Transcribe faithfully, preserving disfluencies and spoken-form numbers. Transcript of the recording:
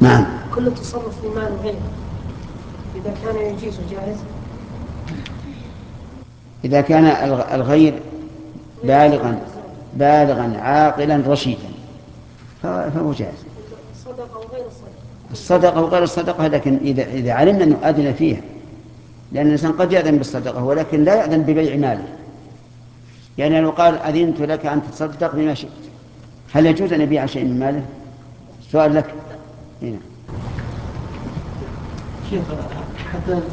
نعم. كل التصرف في مال غيره إذا كان يجيز جائز؟ إذا كان الغير بالغا بالغا عاقلا رشيدا فهو جائز. الصدقة وغير الصدقة. الصدقة وغير الصدقة، لكن إذا إذا علمنا أنه أذن فيها، لأن الإنسان قد يأذن بالصدقة ولكن لا يأذن ببيع ماله. يعني لو قال أذنت لك أن تتصدق بما شئت، هل يجوز أن يبيع شيء من ماله؟ سؤال لك هنا. شيخ حتى